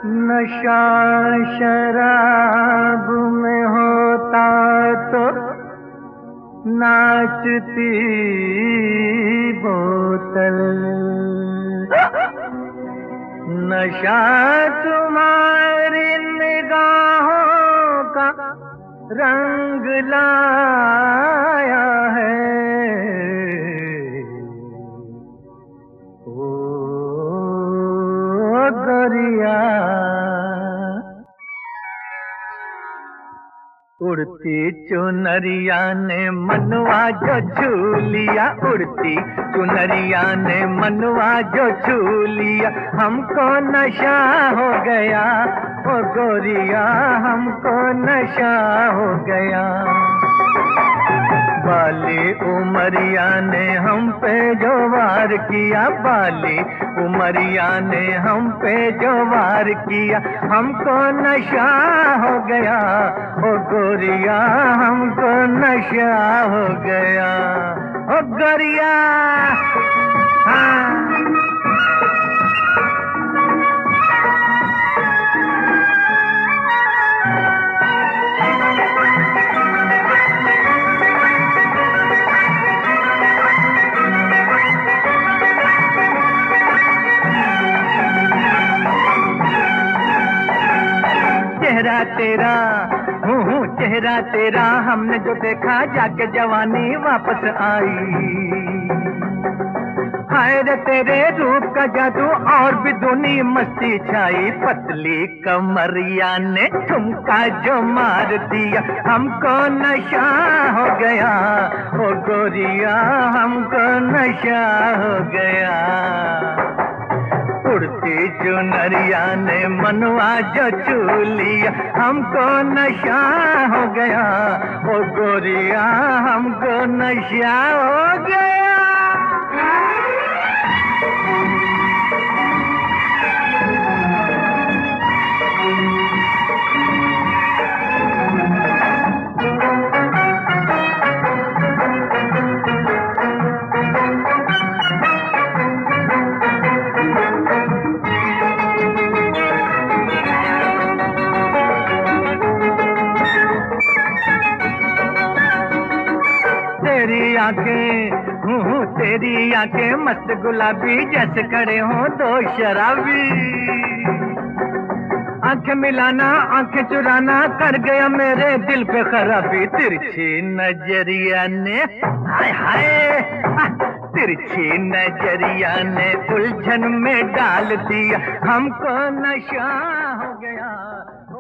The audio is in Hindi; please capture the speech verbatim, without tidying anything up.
नशा शराब में होता तो नाचती बोतल, नशा तुम्हारी निगाहों का रंग लाया है। ओ गोरिया, उड़ती चुनरिया ने मनवा जो छू लिया, उड़ती चुनरिया ने मनवा जो छू लिया, हमको नशा हो गया। ओ गोरिया हमको नशा हो गया। बाली उमरिया ने हम पे जो वार किया, बाली उमरिया ने हम पे जो वार किया, हमको नशा हो गया। ओ गोरिया हमको नशा हो गया। ओ गोरिया हाँ। चेहरा तेरा हूँ हूँ चेहरा तेरा, हमने जो देखा जाके जवानी वापस आई। हाय रे तेरे रूप का जादू और भी दुनी मस्ती छाई, पतली कमरिया ने ठुमका जो मार दिया, हमको नशा हो गया। ओ गोरिया हमको नशा हो गया। उड़ती चुनरिया ने मनवा जो छू लिया, हमको नशा हो गया। ओ गोरिया हमको नशा हो गया। तेरी आंखें हूँ हूँ तेरी आंखें मस्त गुलाबी, जैसे खड़े हो दो शराबी। आंखें मिलाना आंखें चुराना कर गया मेरे दिल पे खराबी। तिरछी नजरिया ने हाय हाय, तिरछी नजरिया ने उलझन में डाल दिया, हमको नशा हो गया।